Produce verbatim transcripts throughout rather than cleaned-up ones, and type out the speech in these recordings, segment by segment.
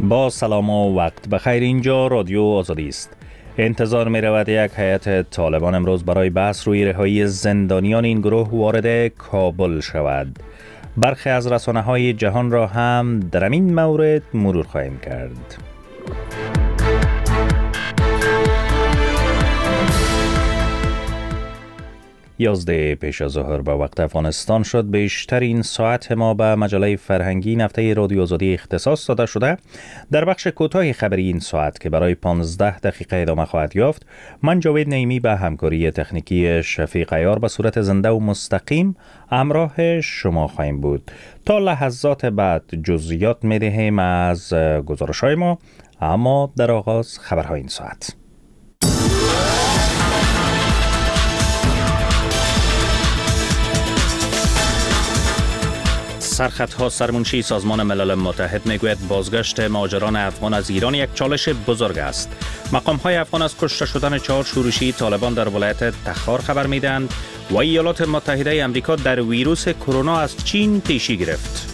با سلام و وقت بخیر. اینجا رادیو آزادی است. انتظار می رود یک هیئت طالبان امروز برای بحث روی رهایی زندانیان این گروه وارد کابل شود. برخی از رسانه‌های جهان را هم در این مورد مرور خواهیم کرد. یازده پیش از ظهر به وقت افغانستان شد. بیشترین ساعت ما به مجله فرهنگی نفته رادیو آزادی اختصاص داده شده. در بخش کوتاه خبری این ساعت که برای پانزده دقیقه ادامه خواهد یافت، من جاوید نعیمی به همکاری تکنیکی شفیق عیار به صورت زنده و مستقیم همراه شما خواهیم بود. تا لحظات بعد جزئیات می دهیم از گزارش‌های ما، اما در آغاز خبرهای این ساعت. سرخطها سرمنشی سازمان ملل متحد میگوید بازگشت مهاجران افغان از ایران یک چالش بزرگ است. مقام‌های افغان از کشته شدن چهار شورشی طالبان در ولایت تخار خبر میدهند و ایالات متحده آمریکا در ویروس کرونا از چین پیشی گرفت.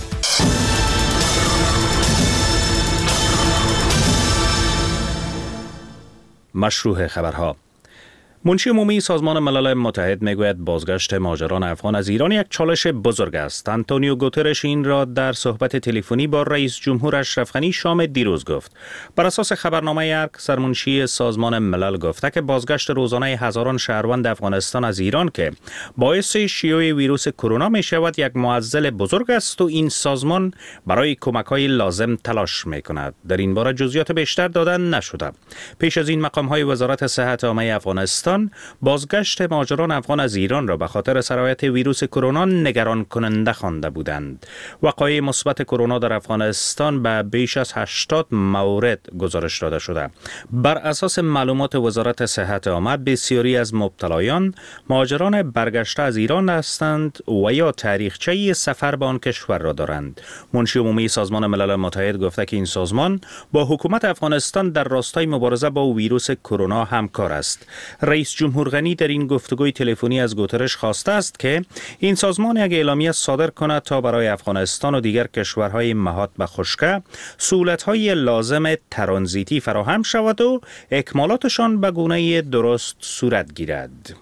مشروع خبرها. منشی عمومی سازمان ملل متحد میگوید بازگشت مهاجران افغان از ایران یک چالش بزرگ است. آنتونیو گوترش این را در صحبت تلفنی با رئیس جمهور اشرف غنی شام دیروز گفت. بر اساس خبرنامه ارک، سرمنشی سازمان ملل گفته که بازگشت روزانه هزاران شهروند افغانستان از ایران که باعث شیوع ویروس کرونا می شود یک معضل بزرگ است و این سازمان برای کمک‌های لازم تلاش می کند. در این باره جزئیات بیشتر دادن نشده. پیش از این مقام‌های وزارت صحت عامه افغانستان بازگشت مهاجران افغان از ایران را به خاطر سرایت ویروس کرونا نگران کننده خوانده بودند. وقایع مثبت کرونا در افغانستان به بیش از هشتاد مورد گزارش داده شده. بر اساس معلومات وزارت صحت عامه، بسیاری از مبتلایان مهاجران برگشته از ایران هستند و یا تاریخچه سفر به آن کشور را دارند. منشی عمومی سازمان ملل متحد گفته که این سازمان با حکومت افغانستان در راستای مبارزه با ویروس کرونا همکار است. رئیس جمهور غنی در این گفتگوی تلفنی از گوترش خواسته است که این سازمان یک اعلامیه صادر کند تا برای افغانستان و دیگر کشورهای مهاد به خشکه سهولت‌های لازم ترانزیتی فراهم شود و اکمالاتشان به گونه درست صورت گیرد.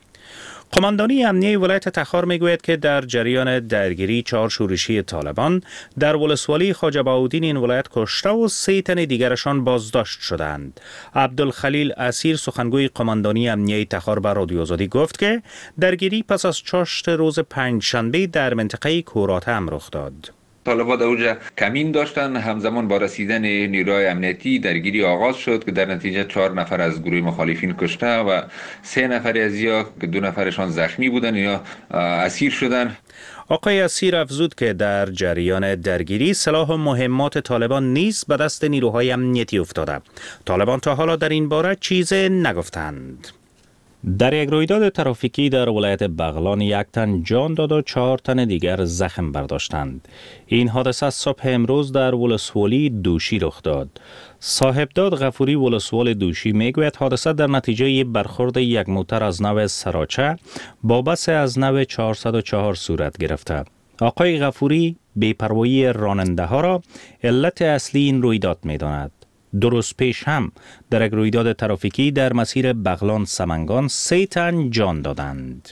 قماندانی امنیه ولایت تخار میگوید که در جریان درگیری چهار شورشی طالبان در ولسوالی خواجه بهاءالدین این ولایت کشته و سه تن دیگرشان بازداشت شدند. عبدالخلیل اسیر سخنگوی قماندانی امنیه تخار به رادیو آزادی گفت که درگیری پس از چاشت روز پنجشنبه در منطقه کوراتم رخ داد. طالبان در اونجا کمین داشتن، همزمان با رسیدن نیروهای امنیتی درگیری آغاز شد که در نتیجه چهار نفر از گروه مخالفین کشته و سه نفر از یا که دو نفرشان زخمی بودن یا اسیر شدن. آقای اسیر افزود که در جریان درگیری سلاح و مهمات طالبان نیز به دست نیروهای امنیتی افتاده. طالبان تا حالا در این باره چیز نگفتند. در یک رویداد ترافیکی در ولایت بغلان یک تن جان داد و چهار تن دیگر زخم برداشتند. این حادثه صبح امروز در ولسوالی دوشی رخ داد. صاحبداد غفوری ولسوال دوشی میگوید حادثه در نتیجه برخورد یک موتر از نوع سراچه با بس از نوع چهارصد و چهار صورت گرفته. آقای غفوری بی‌پروایی راننده ها را علت اصلی این رویداد می‌داند. درست پیش هم در یک رویداد ترافیکی در مسیر بغلان سمنگان سه تن جان دادند.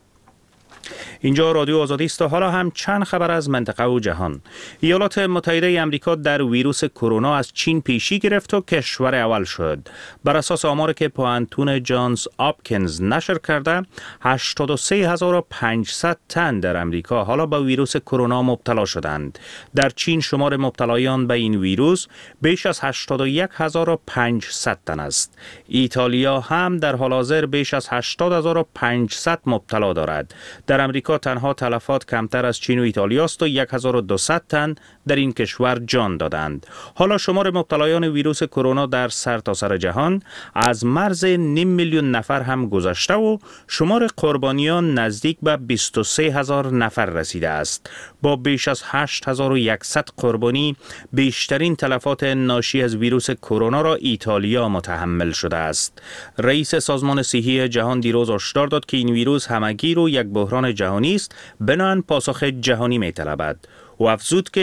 اینجا رادیو آزادی است و حالا هم چند خبر از منطقه و جهان. ایالات متحده آمریکا در ویروس کرونا از چین پیشی گرفت و کشور اول شد. بر اساس آماری که پوهنتون جانز آپکینز نشر کرده، هشتاد و سه هزار و پانصد تن در آمریکا حالا به ویروس کرونا مبتلا شدند. در چین شمار مبتلایان به این ویروس بیش از هشتاد و یک هزار و پانصد تن است. ایتالیا هم در حال حاضر بیش از هشتاد هزار و پانصد مبتلا دارد. در امریکا تنها تلفات کمتر از چین و ایتالیا است و هزار و دویست تن در این کشور جان دادند. حالا شمار مبتلایان ویروس کرونا در سرتاسر جهان از مرز نیم میلیون نفر هم گذشته و شمار قربانیان نزدیک به بیست و سه هزار نفر رسیده است. با بیش از هشت هزار و صد قربانی، بیشترین تلفات ناشی از ویروس کرونا را ایتالیا متحمل شده است. رئیس سازمان صحی جهان دیروز هشدار داد که این ویروس همگیر و یک بحران جهانی است، بنابراین پاسخ جهانی می‌طلبد. و افزود که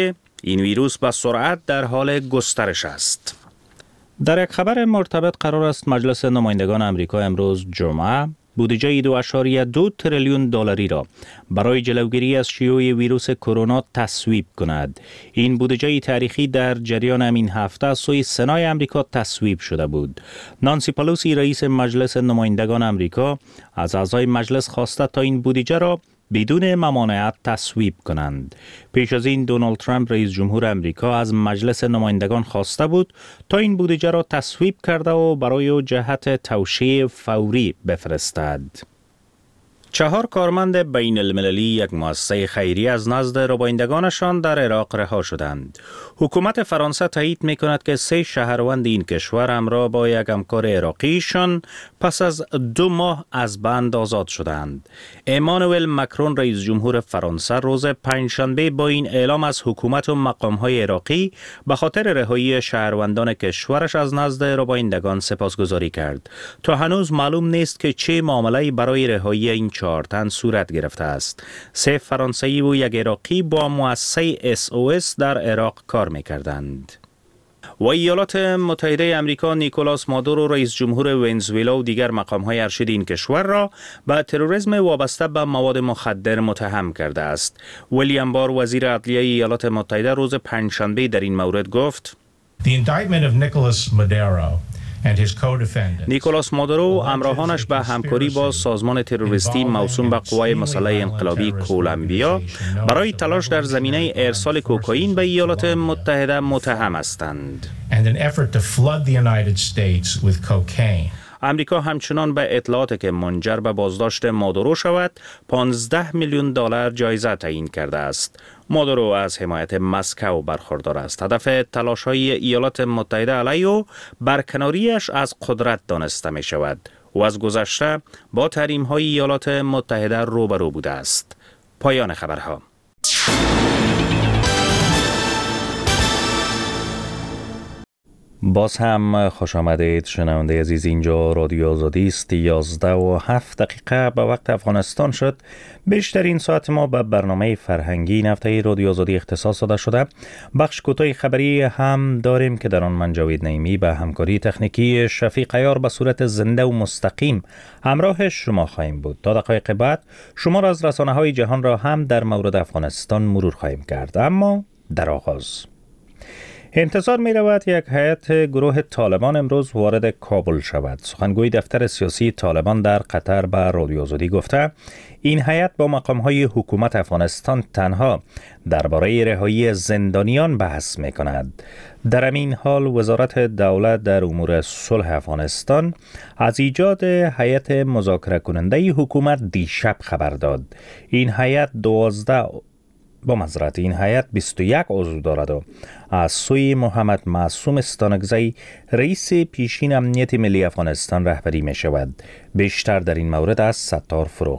این ویروس به سرعت در حال گسترش است. در یک خبر مرتبط قرار است مجلس نمایندگان آمریکا امروز جمعه بودجه دو اشاریه دو تریلیون دلاری را برای جلوگیری از شیوع ویروس کرونا تصویب کند. این بودجه تاریخی در جریان همین هفته از سوی سنای آمریکا تصویب شده بود. نانسی پلوسی رئیس مجلس نمایندگان آمریکا از اعضای مجلس خواسته تا این بودجه را بدون ممانعت تصویب کنند. پیش از این دونالد ترامپ رئیس جمهور آمریکا از مجلس نمایندگان خواسته بود تا این بودجه را تصویب کرده و برای جهت توشیح فوری بفرستد. چهار کارمند بین المللی یک مؤسسه خیریه از نزد ربایندگانشان در عراق رها شدند. حکومت فرانسه تایید می کند که سه شهروند این کشور همراه با یک همکار عراقیشان پس از دو ماه از بند آزاد شدند. امانوئل مکرون رئیس جمهور فرانسه روز پنجشنبه با این اعلام از حکومت و مقام‌های عراقی به خاطر رهایی شهروندان کشورش از نزد ربایندگان سپاسگزاری کرد. تا هنوز معلوم نیست که چه معامله‌ای برای رهایی این چهار تن صورت گرفته است. سه فرانسوی و یک عراقی با مؤسسه اس او اس در عراق کار می‌کردند. و ایالات متحده آمریکا نیکولاس مادورو رئیس جمهور ونزوئلا و دیگر مقام‌های ارشد این کشور را به تروریسم وابسته به مواد مخدر متهم کرده است. ویلیام بار وزیر عدلیه ایالات متحده روز پنجشنبه در این مورد گفت: The indictment of Nicolas Maduro نیکولاس مادورو همراهانش به همکاری با سازمان تروریستی موسوم به قوای مسلح انقلابی کلمبیا برای تلاش در زمینه ارسال کوکائین به ایالات متحده متهم هستند. امریکا همچنان به اطلاعاتی که منجر به بازداشت مادورو شود پانزده میلیون دلار جایزه تعیین کرده است. مادورو از حمایت مسکو برخوردار است. هدف تلاش‌های ایالات متحده علیه او برکناریش از قدرت دانسته می شود و از گذشته با تحریم‌های ایالات متحده روبرو بوده است. پایان خبرها. باز هم خوش آمدید شنونده عزیز، اینجا رادیو آزادی است. یازده و هفت دقیقه به وقت افغانستان شد. بیشترین ساعت ما به برنامه فرهنگی این هفته رادیو آزادی اختصاص داده شده. بخش کوتاه خبری هم داریم که در آن من جاوید نعیمی به همکاری تکنیکی شفیق عیار به صورت زنده و مستقیم همراه شما خواهیم بود. تا دقایق بعد شما را از رسانه‌های جهان را هم در مورد افغانستان مرور خواهیم کرد. اما در آغاز انتظار می رود یک هیئت گروه طالبان امروز وارد کابل شود. سخنگوی دفتر سیاسی طالبان در قطر به رادیو آزادی گفته این هیئت با مقام‌های حکومت افغانستان تنها درباره رهایی زندانیان بحث می کند. در همین حال وزارت دولت در امور صلح افغانستان از ایجاد هیئت مذاکره کننده حکومت دیشب خبر داد. این هیئت دوازده با معذرت این هیئت بیست و یک عضو دارد و از سوی محمد معصوم استانکزی رئیس پیشین امنیت ملی افغانستان رهبری می شود. بیشتر در این مورد از ستار فروغ.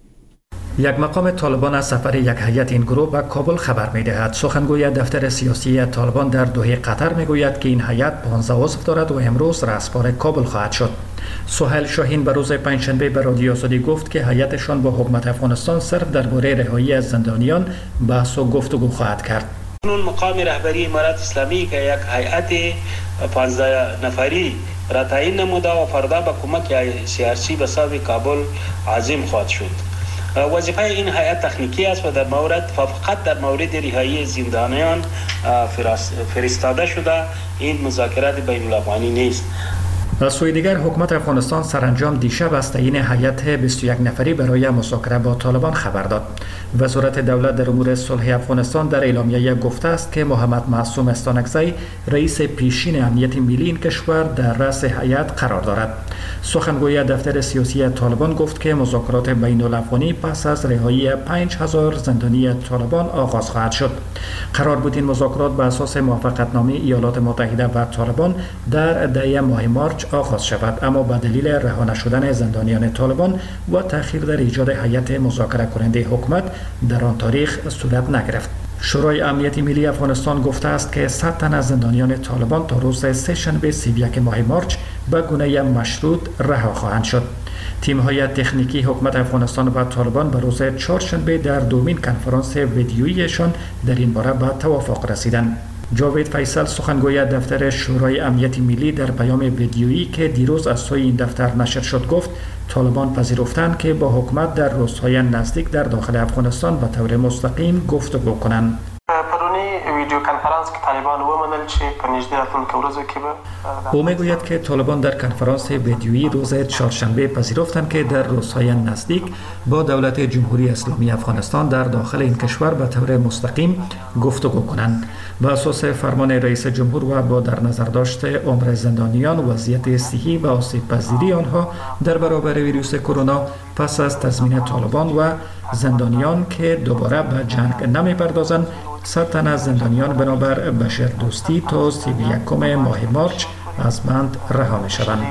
یک مقام طالبان از سفر یک هیئت این گروه به کابل خبر می دهد. سخنگوی دفتر سیاسی طالبان در دوحه قطر می گوید که این هیئت پانزده عضو دارد و امروز رسپار کابل خواهد شد. سهیل شاهین به روز پنجشنبه به رادیو آزادی گفت که هیئتشان با حکومت افغانستان صرف درباره رهایی از زندانیان بحث و گفتگو خواهد کرد. اون مقام رهبری امارات اسلامی که یک هیئت پانزده نفری را تعیین نموده و فردا به کمک سیاسی به سوی کابل عازم خواهد شد. وظیفه این هیئت تکنیکی است و در مورد فقط در مورد رهایی زندانیان فرستاده شده. این مذاکرات بین الافغانی نیست. از سوی دیگر حکومت افغانستان سرانجام دیشب از تعیین هیئت بیست و یک نفری برای مذاکره با طالبان خبر داد. وزارت دولت در امور صلح افغانستان در اعلامیه گفته است که محمد معصوم استانکزی رئیس پیشین امنیت ملی این کشور در رأس هیئت قرار دارد. سخنگوی دفتر سیاسی طالبان گفت که مذاکرات بین الافغانی پس از رهایی پنج هزار زندانی طالبان آغاز خواهد شد. قرار بود این مذاکرات بر اساس موافقتنامه ایالات متحده و طالبان در دهم ماه مارچ آغاز شود، اما به دلیل رها نشدن زندانیان طالبان و تأخیر در ایجاد هیئت مذاکره کننده حکومت در آن تاریخ صورت نگرفت. شورای امنیت ملی افغانستان گفته است که صد تن از زندانیان طالبان تا روز سه شنبه سی و یک ماه مارچ به گونه مشروط رها خواهند شد. تیم‌های تکنیکی حکومت افغانستان و طالبان به روز چهارشنبه در دومین کنفرانس ویدیوییشان در این باره به توافق رسیدند. جاوید فیصل سخنگوی دفتر شورای امنیت ملی در پیام ویدیویی که دیروز از سوی این دفتر نشر شد گفت طالبان پذیرفتند که با حکومت در روزهای نزدیک در داخل افغانستان به طور مستقیم گفتگو کنند. پرونی ویدیو کنفرانس که طالبان ومنل چې په نږدې راتلونکو ورځو کې به او میگوید که طالبان در کنفرانس ویدیویی روز چهارشنبه پذیرفتند که در روزهای نزدیک با دولت جمهوری اسلامی افغانستان در داخل این کشور به طور مستقیم گفتگو کنند. به اساس فرمان رئیس جمهور و با در نظر داشت عمر زندانیان، وضعیت صحی و آسیب پذیری آنها در برابر ویروس کرونا پس از تضمین طالبان و زندانیان که دوباره به جنگ نمی پردازند، صد تن از زندانیان بنابر بشر دوستی تا سی و یکم ماه مارچ از بند رها می شوند.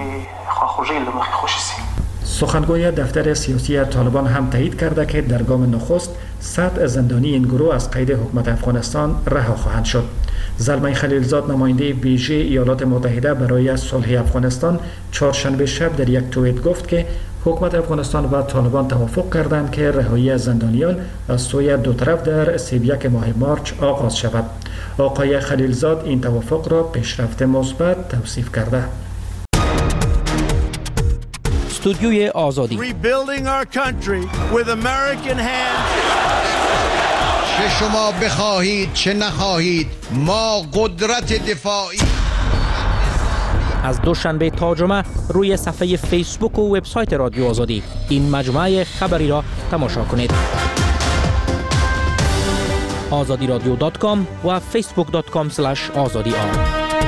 سخنگوی دفتر سیاسی طالبان هم تایید کرده که در گام نخست صد زندانی این گروه از قید حکومت افغانستان رها خواهند شد. زلمه خلیلزاد نماینده ویژه ایالات متحده برای صلح افغانستان چهارشنبه شب در یک توییت گفت که حکومت افغانستان و طالبان توافق کردند که رهایی زندانیان از سوی دو طرف در سی و یک ماه مارچ آغاز شود. آقای خلیلزاد این توافق را پیشرفت مثبت توصیف کرده. استودیوی آزادی چه شما بخواهید چه نخواهید ما قدرت دفاعی. از دوشنبه تا جمعه روی صفحه فیسبوک و وبسایت رادیو آزادی این مجموعه خبری را تماشا کنید. آزادی رادیو دات کام و فیسبوک دات کام اسلش آزادی آر.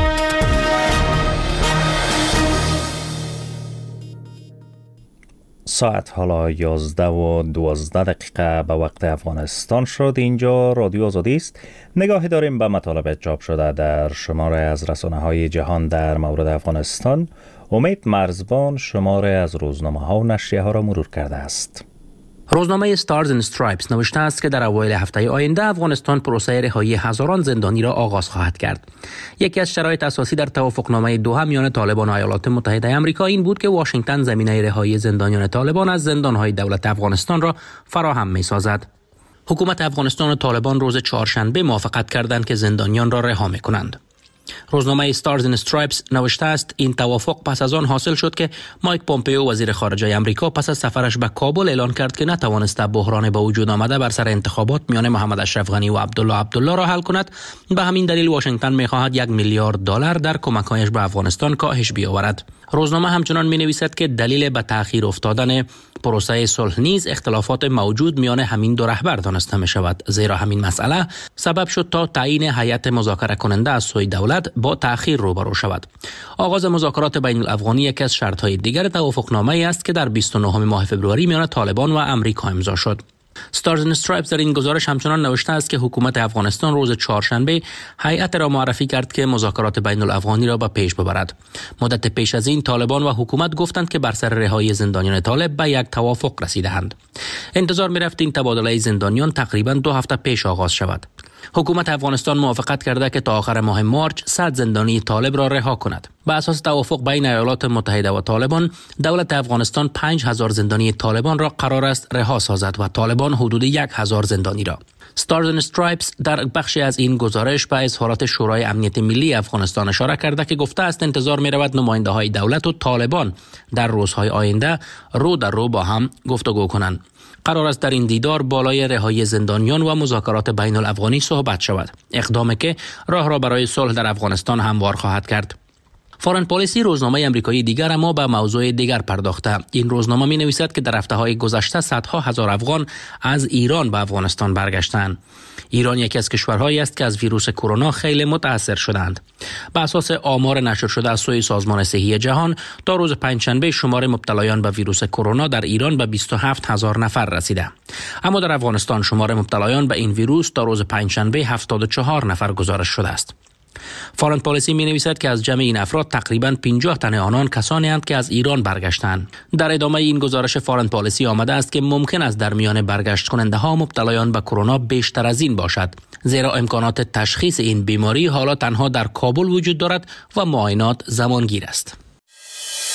ساعت حالا یازده و دوازده دقیقه به وقت افغانستان شد. اینجا رادیو آزادی است. نگاهی داریم به مطالب چاپ شده در شماره از رسانه‌های جهان در مورد افغانستان. امید مرزبان شماره از روزنامه ها و نشریه ها را مرور کرده است. روزنامه ستارز اند استرایپس نوشته است که در اوایل هفته آینده افغانستان پروسه رهایی هزاران زندانی را آغاز خواهد کرد. یکی از شرایط اساسی در توافقنامه دوحه میان طالبان و ایالات متحده آمریکا این بود که واشنگتن زمینه رهایی زندانیان طالبان از زندانهای دولت افغانستان را فراهم می‌سازد. حکومت افغانستان و طالبان روز چهارشنبه موافقت کردند که زندانیان را رها می‌کنند. روزنامه ستارز اند استرایپس نوشته است این توافق پس از آن حاصل شد که مایک پومپئو وزیر خارجه آمریکا پس از سفرش به کابل اعلان کرد که نتوانسته بحران به وجود آمده بر سر انتخابات میان محمد اشرف غنی و عبدالله عبدالله را حل کند. به همین دلیل واشنگتن می‌خواهد یک میلیارد دلار در کمک‌هایش به افغانستان کاهش بیاورد. روزنامه همچنان می‌نویسد که دلیل به تأخیر افتادن پروسه صلح نیز اختلافات موجود میان همین دو رهبر دانسته می‌شود، زیرا همین مسئله سبب شد تا تعیین هیئت مذاکره کننده از سوی دولت با تأخیر روبرو شود. آغاز مذاکرات بین الافغانی یکی از شرط‌های دیگر توافقنامه است که در بیست و نهم ماه فوریه میان طالبان و آمریکا امضا شد. ستارز اند استرایپس در این گزارش همچنان نوشته است که حکومت افغانستان روز چهارشنبه هیئت را معرفی کرد که مذاکرات بین الافغانی را به پیش ببرد. مدت پیش از این طالبان و حکومت گفتند که بر سر رهایی زندانیان طالب به یک توافق رسیده‌اند. انتظار می‌رفت این تبادله زندانیان تقریباً دو هفته پیش آغاز شود. حکومت افغانستان موافقت کرده که تا آخر ماه مارچ صد زندانی طالب را رها کند. بر اساس توافق بین ایالات متحده و طالبان، دولت افغانستان پنج هزار زندانی طالبان را قرار است رها سازد و طالبان حدود یک هزار زندانی را. ستارز اند استرایپس در بخشی از این گزارش به اظهارات شورای امنیت ملی افغانستان اشاره کرده که گفته است انتظار می رود نماینده های دولت و طالبان در روزهای آینده رو در رو با هم گفتگو کنند. قرار است در این دیدار بالای رهایی زندانیان و مذاکرات بین الافغانی صحبت شود، اقدامی که راه را برای صلح در افغانستان هموار خواهد کرد. فارن پالیسی روزنامه آمریکایی دیگر اما به موضوع دیگر پرداخته. این روزنامه می نویسد که در هفته‌های گذشته صدها هزار افغان از ایران به افغانستان برگشتند. ایران یکی از کشورهایی است که از ویروس کرونا خیلی متاثر شدند. به اساس آمار نشر شده از سوی سازمان صحی جهان، تا روز پنجشنبه شمار مبتلایان به ویروس کرونا در ایران به بیست و هفت هزار نفر رسیده. اما در افغانستان شمار مبتلایان به این ویروس تا روز پنجشنبه هفتاد و چهار نفر گزارش شده است. فارن پالیسی می نویسد که از جمع این افراد تقریباً پنجاه تن آنان کسانی اند که از ایران برگشتند. در ادامه این گزارش فارن پالیسی آمده است که ممکن است در میان برگشت کننده ها مبتلایان به کرونا بیشتر از این باشد، زیرا امکانات تشخیص این بیماری حالا تنها در کابل وجود دارد و معاینات زمانگیر است.